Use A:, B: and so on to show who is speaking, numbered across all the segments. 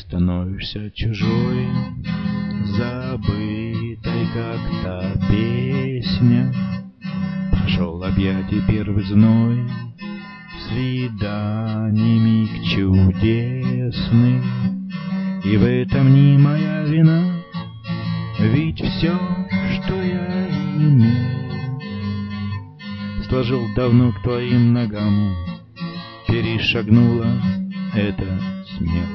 A: становишься чужой, забытой как-то песня. Прошел объятий первый зной, свиданий миг чудесный, и в этом не моя вина, ведь все, что я имел, сложил давно к твоим ногам, перешагнула это смело.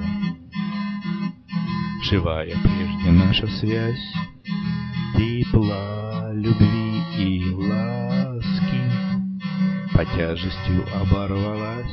A: Живая прежде наша связь, тепла, любви и ласки, под тяжестью оборвалась,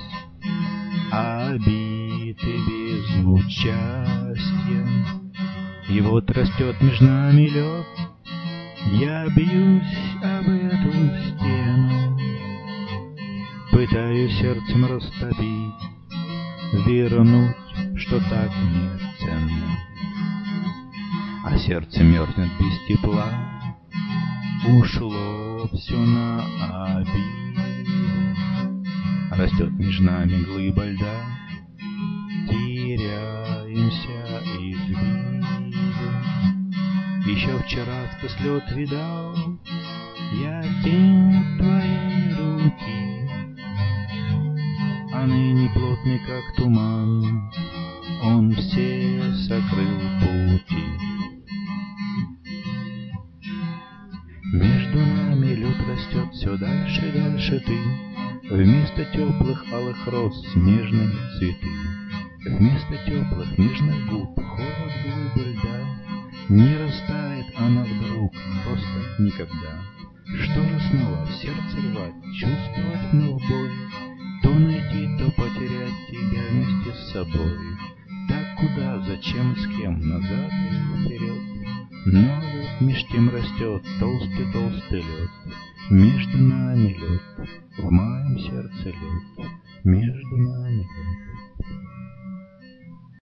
A: обиты без участия. И вот растет между нами лед, я бьюсь об эту стену, пытаюсь сердцем растопить, вернуть, что так мне ценно. А сердце мерзнет без тепла, ушло все на обиду. Растет между нами глыба льда, теряемся из виду. Еще вчера сквозь лед видал я тень твоей руки, а ныне плотный, как туман, он все сокрыл пути. Между нами лед растет все дальше и дальше ты, вместо теплых алых роз снежные цветы, вместо теплых нежных губ холод глыбы льда. Не растает она вдруг, просто никогда. Что же снова в сердце рвать, чувствовать вновь боль, то найти, то потерять тебя вместе с собой. Так куда, зачем, с кем, назад или вперед? Но лед меж тем растет, толстый-толстый лед. Между нами лед, в моем сердце лед, между нами лед.